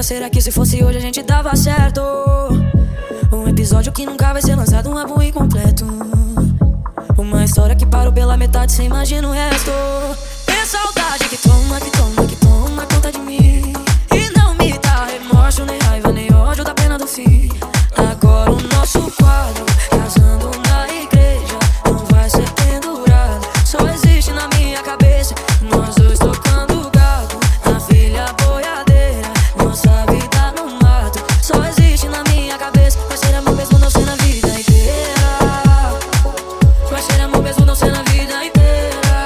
será que se fosse hoje a gente dava certo? Um episódio que nunca vai ser lançado, um álbum incompleto. Uma história que parou pela metade, cê imagina o resto. É saudade que toma, que toma, que toma conta de mim. E não me dá remorso, nem raiva, nem ódio da pena do fim. Agora o nosso quadro, casando na igreja, não vai ser pendurado. Só existe na minha cabeça, nós dois tocando gado na filha boiadeira, nossa vida no mato. Só existe na minha cabeça, vai ser amor mesmo não ser na vida inteira. Vai ser amor mesmo não ser na vida inteira.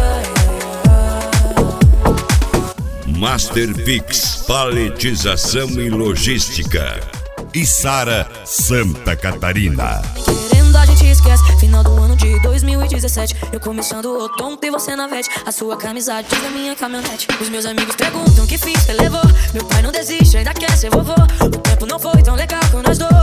Master Pix, paletização e logística. Içara, Santa Catarina. Querendo a gente esquece, final do ano de 2017. Eu começando o outono e você na vete. A sua camisa diz a minha caminhonete. Os meus amigos perguntam que fiz, você levou. Meu pai não desiste, ainda quer ser vovô. O tempo não foi tão legal com nós dois.